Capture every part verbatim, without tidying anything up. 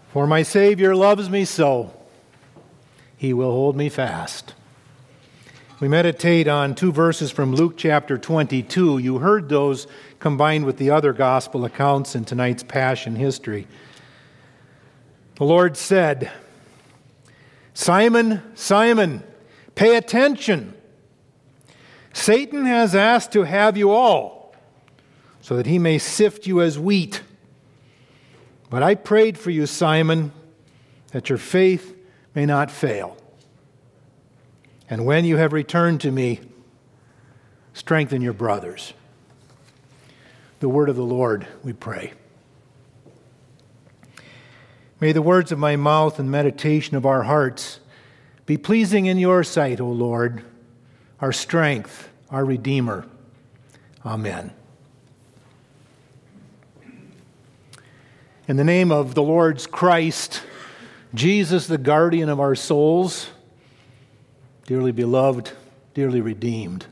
For my Savior loves me so, he will hold me fast. We meditate on two verses from Luke chapter twenty-two. You heard those combined with the other gospel accounts in tonight's Passion history. The Lord said, "Simon, Simon, pay attention. Satan has asked to have you all, so that he may sift you as wheat. But I prayed for you, Simon, that your faith may not fail. And when you have returned to me, strengthen your brothers." The word of the Lord, we pray. May the words of my mouth and meditation of our hearts be pleasing in your sight, O Lord, our strength, our Redeemer. Amen. In the name of the Lord's Christ, Jesus, the guardian of our souls, dearly beloved, dearly redeemed.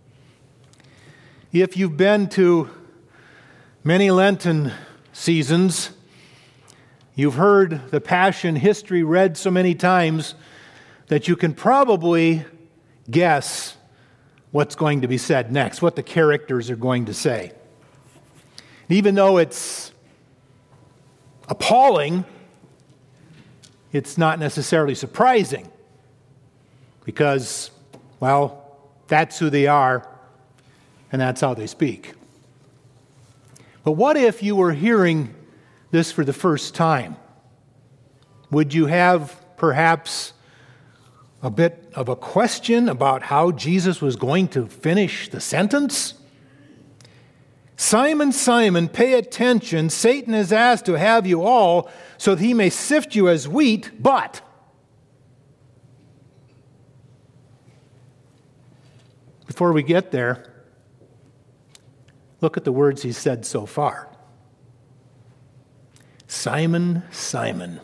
If you've been to many Lenten seasons, you've heard the Passion history read so many times that you can probably guess what's going to be said next, what the characters are going to say. Even though it's appalling, it's not necessarily surprising because, well, that's who they are and that's how they speak. But what if you were hearing this for the first time? Would you have perhaps a bit of a question about how Jesus was going to finish the sentence? "Simon, Simon, pay attention. Satan has asked to have you all so that he may sift you as wheat, but..." Before we get there, look at the words he said so far. "Simon, Simon."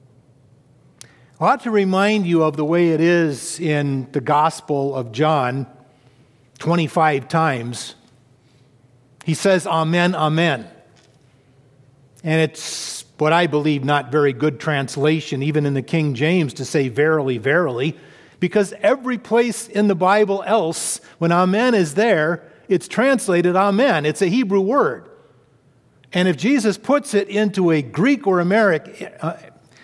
I ought to remind you of the way it is in the Gospel of John twenty-five times. He says, "Amen, amen." And it's what I believe not very good translation, even in the King James, to say "verily, verily," because every place in the Bible else, when amen is there, it's translated amen. It's a Hebrew word. And if Jesus puts it into a Greek or Aramaic, uh,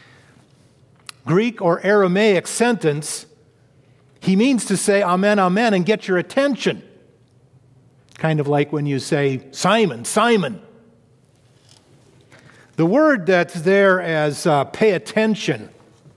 Greek or Aramaic sentence, he means to say amen, amen, and get your attention. Kind of like when you say, "Simon, Simon." The word that's there as uh, pay attention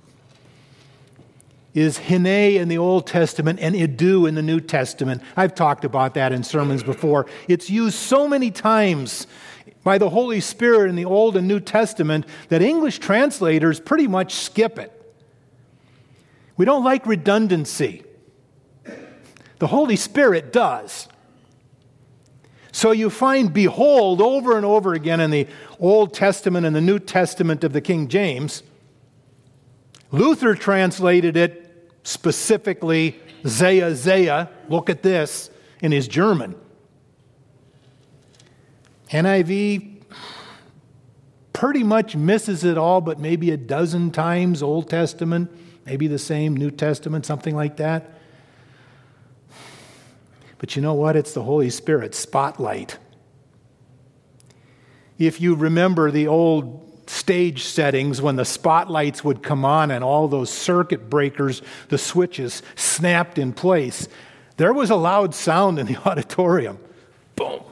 is hine in the Old Testament and idu in the New Testament. I've talked about that in sermons before. It's used so many times by the Holy Spirit in the Old and New Testament that English translators pretty much skip it. We don't like redundancy. The Holy Spirit does. So you find "behold" over and over again in the Old Testament and the New Testament of the King James. Luther translated it specifically "Zea, Zea," look at this, in his German. N I V pretty much misses it all, but maybe a dozen times. Old Testament, maybe the same, New Testament, something like that. But you know what? It's the Holy Spirit's spotlight. If you remember the old stage settings when the spotlights would come on and all those circuit breakers, the switches, snapped in place, there was a loud sound in the auditorium. Boom.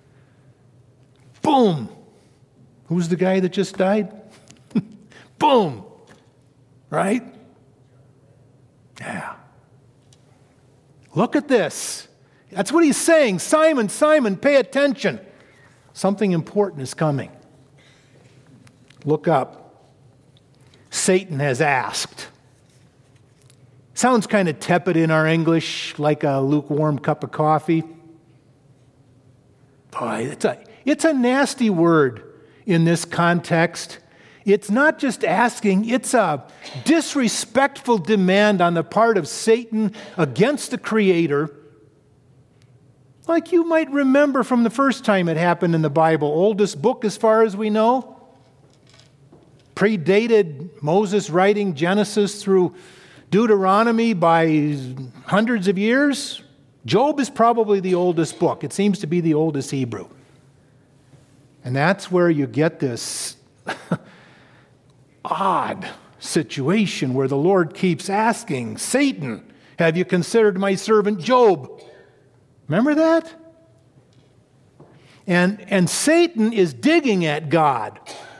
Boom. Who's the guy that just died? Boom. Right? Yeah. Look at this. That's what he's saying. "Simon, Simon, pay attention. Something important is coming." Look up. Satan has asked. Sounds kind of tepid in our English, like a lukewarm cup of coffee. Boy, it's a, it's a nasty word in this context. It's not just asking, it's a disrespectful demand on the part of Satan against the Creator. Like you might remember from the first time it happened in the Bible, oldest book as far as we know. predated Moses writing Genesis through Deuteronomy by hundreds of years. Job is probably the oldest book. It seems to be the oldest Hebrew. And that's where you get this odd situation where the Lord keeps asking, Satan, have you considered my servant Job? Remember that? And, and Satan is digging at God.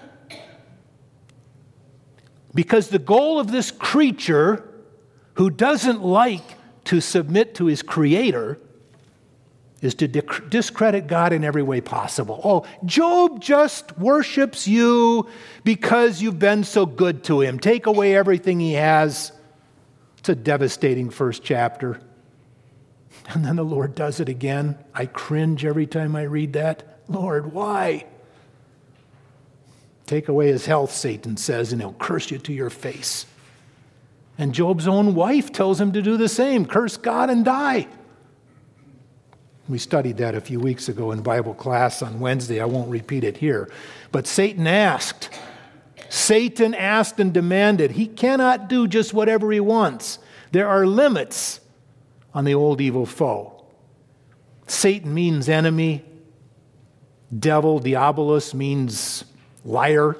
Because the goal of this creature who doesn't like to submit to his creator is to discredit God in every way possible. Oh, Job just worships you because you've been so good to him. Take away everything he has. It's a devastating first chapter. And then the Lord does it again. I cringe every time I read that. Lord, why? Take away his health, Satan says, and he'll curse you to your face. And Job's own wife tells him to do the same. Curse God and die. We studied that a few weeks ago in Bible class on Wednesday. I won't repeat it here. But Satan asked. Satan asked and demanded. He cannot do just whatever he wants. There are limits on the old evil foe. Satan means enemy. Devil, diabolos, means liar.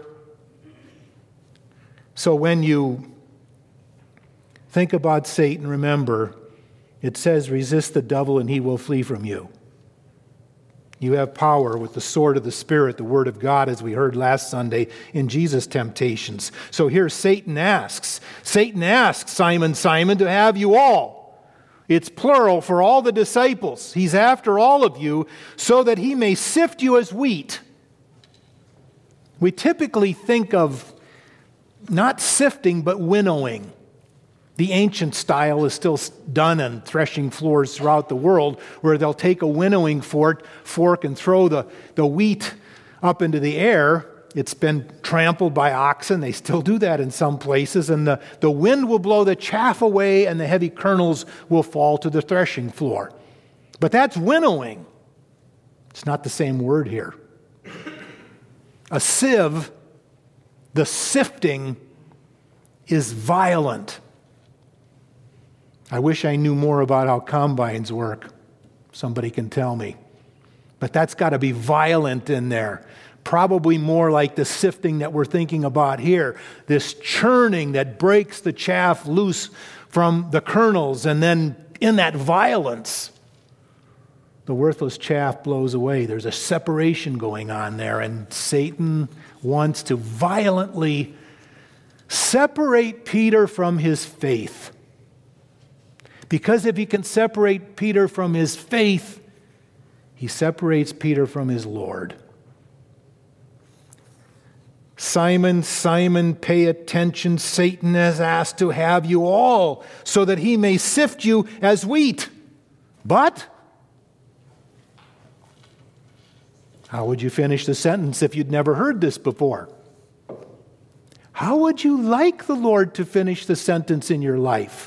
So when you think about Satan, remember, it says, resist the devil and he will flee from you. You have power with the sword of the Spirit, the Word of God, as we heard last Sunday in Jesus' temptations. So here Satan asks, Satan asks Simon, Simon, to have you all. It's plural for all the disciples. He's after all of you so that he may sift you as wheat. We typically think of not sifting, but winnowing. The ancient style is still done on threshing floors throughout the world, where they'll take a winnowing fork, fork and throw the, the wheat up into the air. It's been trampled by oxen. They still do that in some places. And the, the wind will blow the chaff away and the heavy kernels will fall to the threshing floor. But that's winnowing. It's not the same word here. A sieve, the sifting, is violent. I wish I knew more about how combines work. Somebody can tell me. But that's got to be violent in there. Probably more like the sifting that we're thinking about here. This churning that breaks the chaff loose from the kernels, and then in that violence, the worthless chaff blows away. There's a separation going on there, and Satan wants to violently separate Peter from his faith. Because if he can separate Peter from his faith, he separates Peter from his Lord. Simon, Simon, pay attention. Satan has asked to have you all so that he may sift you as wheat. But how would you finish the sentence if you'd never heard this before? How would you like the Lord to finish the sentence in your life?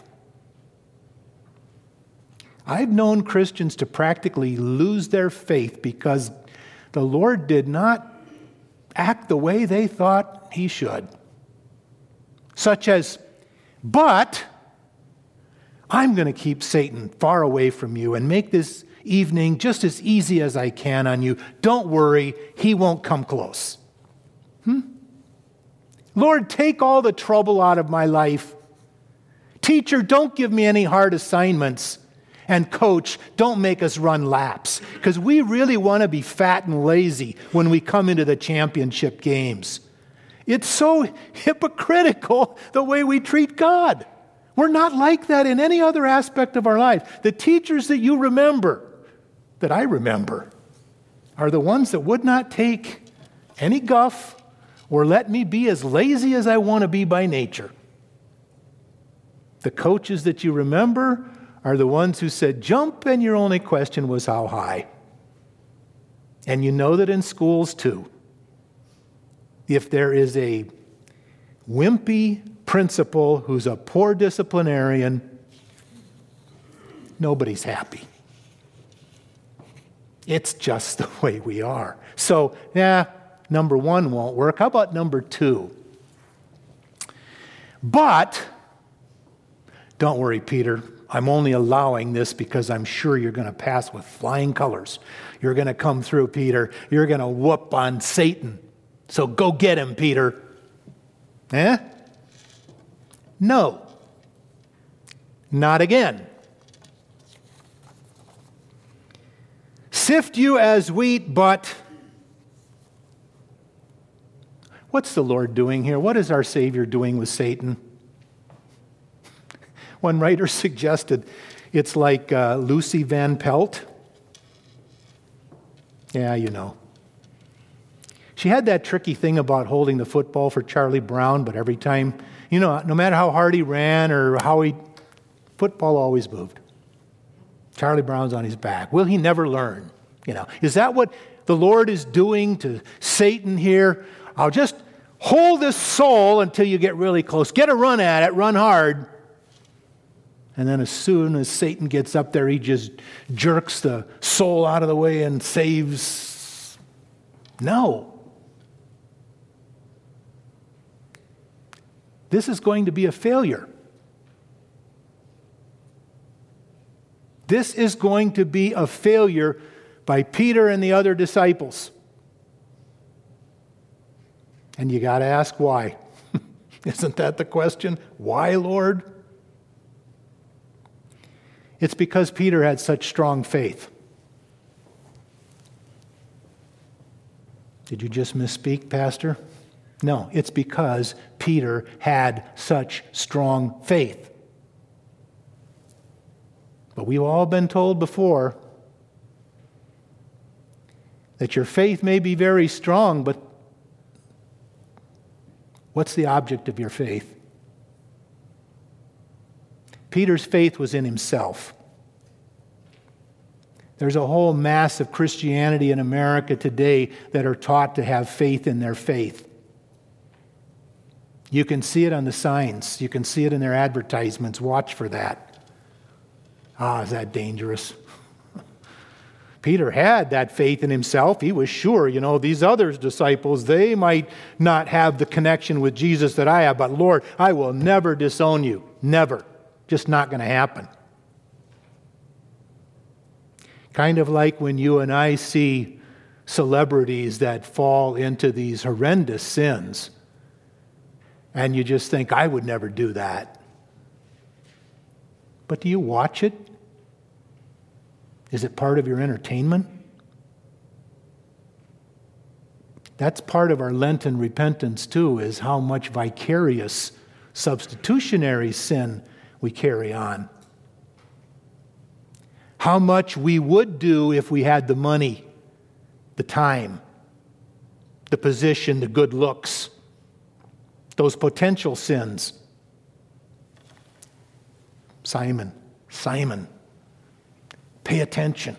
I've known Christians to practically lose their faith because the Lord did not act the way they thought he should. Such as, but I'm going to keep Satan far away from you and make this evening just as easy as I can on you. Don't worry, he won't come close. Hmm? Lord, take all the trouble out of my life. Teacher, don't give me any hard assignments. And coach, don't make us run laps, because we really want to be fat and lazy when we come into the championship games. It's so hypocritical the way we treat God. We're not like that in any other aspect of our life. The teachers that you remember, that I remember, are the ones that would not take any guff or let me be as lazy as I want to be by nature. The coaches that you remember are the ones who said, jump, and your only question was how high. And you know that in schools too, if there is a wimpy principal who's a poor disciplinarian, nobody's happy. It's just the way we are. So, yeah, number one won't work. How about number two? But don't worry, Peter. I'm only allowing this because I'm sure you're going to pass with flying colors. You're going to come through, Peter. You're going to whoop on Satan. So go get him, Peter. Eh? No. Not again. Sift you as wheat, but what's the Lord doing here? What is our Savior doing with Satan? One writer suggested it's like uh, Lucy Van Pelt. Yeah, you know. She had that tricky thing about holding the football for Charlie Brown, but every time, you know, no matter how hard he ran or how he, football always moved. Charlie Brown's on his back. Will he never learn? You know, is that what the Lord is doing to Satan here? I'll just hold this soul until you get really close. Get a run at it, run hard. And then as soon as Satan gets up there, he just jerks the soul out of the way and saves. No. This is going to be a failure. This is going to be a failure by Peter and the other disciples. And you got to ask why. Isn't that the question? Why, Lord? It's because Peter had such strong faith. Did you just misspeak, Pastor? No, it's because Peter had such strong faith. But we've all been told before that your faith may be very strong, but what's the object of your faith? Peter's faith was in himself. There's a whole mass of Christianity in America today that are taught to have faith in their faith. You can see it on the signs. You can see it in their advertisements. Watch for that. Ah, is that dangerous? Peter had that faith in himself. He was sure, you know, these other disciples, they might not have the connection with Jesus that I have, but Lord, I will never disown you. Never. Just not going to happen. Kind of like when you and I see celebrities that fall into these horrendous sins, and you just think, I would never do that. But do you watch it? Is it part of your entertainment? That's part of our Lenten repentance too, is how much vicarious substitutionary sin we carry on. How much we would do if we had the money, the time, the position, the good looks, those potential sins. Simon, Simon, pay attention.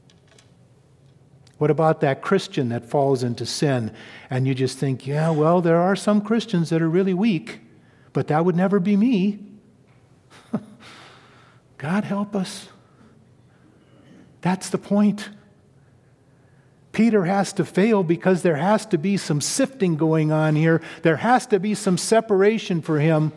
What about that Christian that falls into sin and you just think, yeah, well, there are some Christians that are really weak, but that would never be me. God help us. That's the point. Peter has to fail because there has to be some sifting going on here. There has to be some separation for him.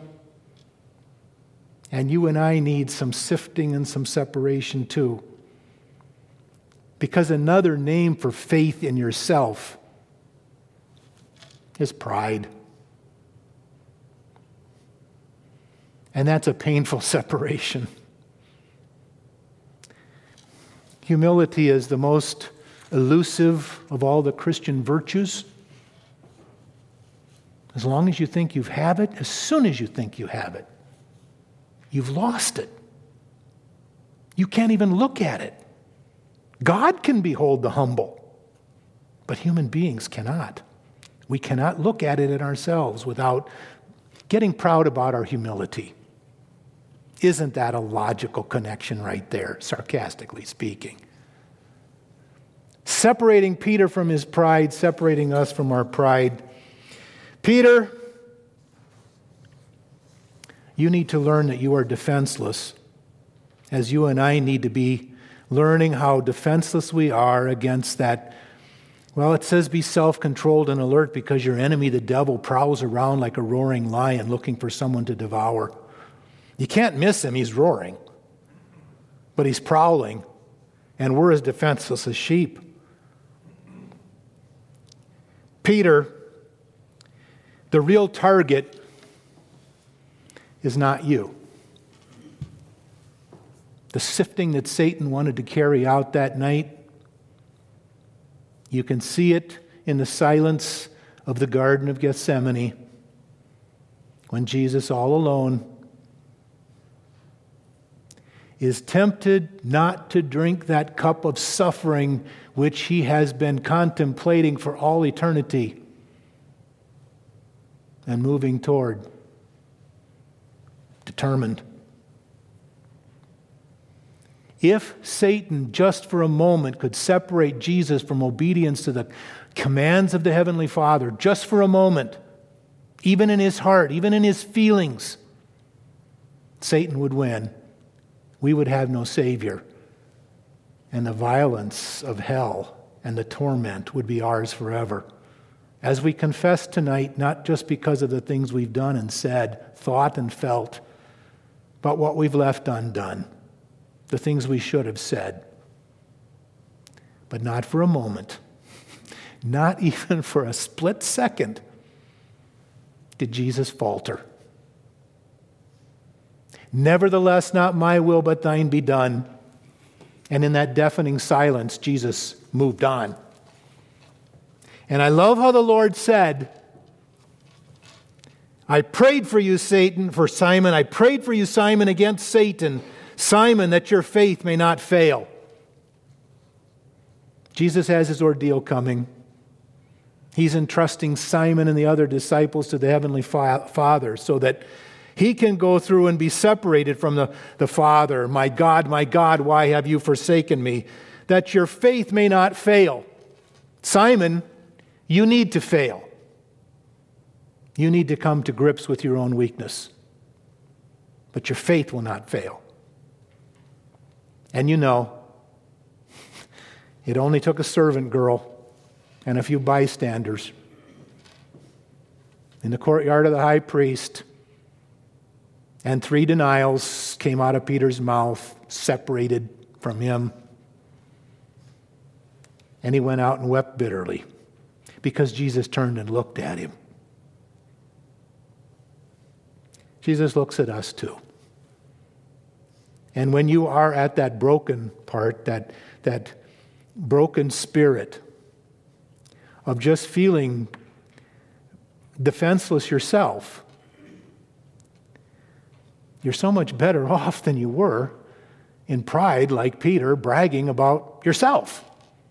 And you and I need some sifting and some separation too. Because another name for faith in yourself is pride. And that's a painful separation. Humility is the most elusive of all the Christian virtues. As long as you think you have it, as soon as you think you have it, you've lost it. You can't even look at it. God can behold the humble, but human beings cannot. We cannot look at it in ourselves without getting proud about our humility. Isn't that a logical connection right there, sarcastically speaking? Separating Peter from his pride, separating us from our pride. Peter, you need to learn that you are defenseless, as you and I need to be learning how defenseless we are against that Well, it says be self-controlled and alert because your enemy, the devil, prowls around like a roaring lion looking for someone to devour. You can't miss him. He's roaring. But he's prowling, and we're as defenseless as sheep. Peter, the real target is not you. The sifting that Satan wanted to carry out that night, you can see it in the silence of the Garden of Gethsemane when Jesus, all alone, is tempted not to drink that cup of suffering which he has been contemplating for all eternity and moving toward, determined. If Satan just for a moment could separate Jesus from obedience to the commands of the Heavenly Father, just for a moment, even in his heart, even in his feelings, Satan would win. We would have no Savior. And the violence of hell and the torment would be ours forever. As we confess tonight, not just because of the things we've done and said, thought and felt, but what we've left undone. The things we should have said. But not for a moment, not even for a split second, did Jesus falter. Nevertheless, not my will, but thine be done. And in that deafening silence, Jesus moved on. And I love how the Lord said, I prayed for you, Satan, for Simon. I prayed for you, Simon, against Satan. Simon, that your faith may not fail. Jesus has his ordeal coming. He's entrusting Simon and the other disciples to the Heavenly Father so that he can go through and be separated from the, the Father. My God, my God, why have you forsaken me? That your faith may not fail. Simon, you need to fail. You need to come to grips with your own weakness. But your faith will not fail. And you know, it only took a servant girl and a few bystanders in the courtyard of the high priest, and three denials came out of Peter's mouth, separated from him. And he went out and wept bitterly because Jesus turned and looked at him. Jesus looks at us too. And when you are at that broken part, that, that broken spirit of just feeling defenseless yourself, you're so much better off than you were in pride, like Peter, bragging about yourself.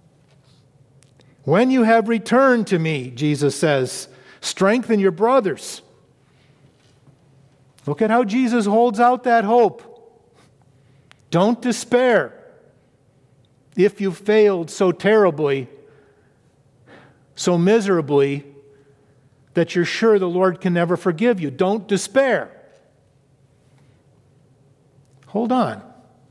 When you have returned to me, Jesus says, strengthen your brothers. Look at how Jesus holds out that hope. Don't despair if you failed so terribly, so miserably, that you're sure the Lord can never forgive you. Don't despair. Hold on.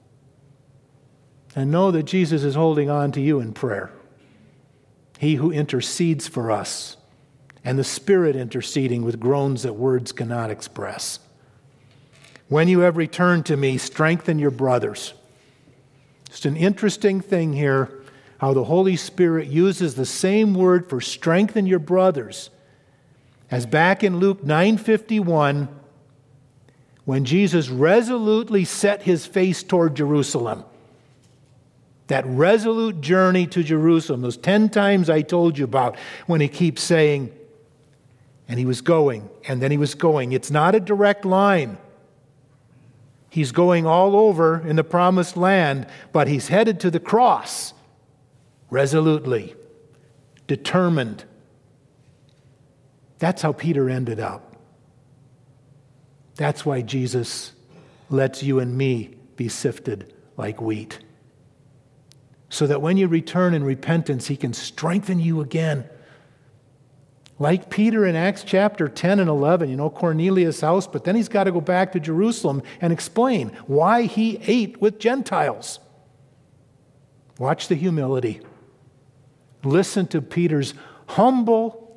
And know that Jesus is holding on to you in prayer. He who intercedes for us, and the Spirit interceding with groans that words cannot express. When you have returned to me, strengthen your brothers. It's an interesting thing here, how the Holy Spirit uses the same word for strengthen your brothers as back in Luke nine fifty-one, when Jesus resolutely set his face toward Jerusalem. That resolute journey to Jerusalem, those ten times I told you about, when he keeps saying, and he was going, and then he was going. It's not a direct line. He's going all over in the promised land, but he's headed to the cross resolutely, determined. That's how Peter ended up. That's why Jesus lets you and me be sifted like wheat. So that when you return in repentance, he can strengthen you again. Like Peter in Acts chapter ten and eleven, you know, Cornelius' house, but then he's got to go back to Jerusalem and explain why he ate with Gentiles. Watch the humility. Listen to Peter's humble,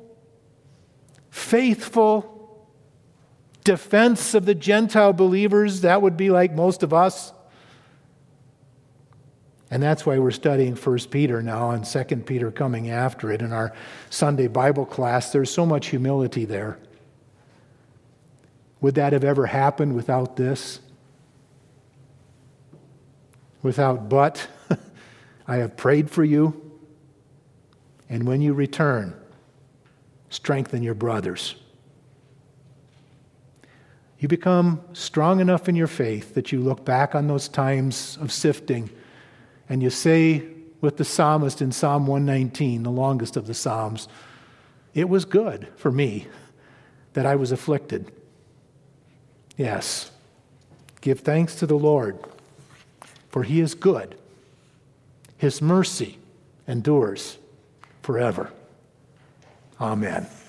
faithful defense of the Gentile believers. That would be like most of us. And that's why we're studying First Peter now and Second Peter coming after it in our Sunday Bible class. There's so much humility there. Would that have ever happened without this? Without but, I have prayed for you, and when you return, strengthen your brothers. You become strong enough in your faith that you look back on those times of sifting and you say with the psalmist in Psalm one nineteen, the longest of the Psalms, it was good for me that I was afflicted. Yes, give thanks to the Lord, for he is good. His mercy endures forever. Amen.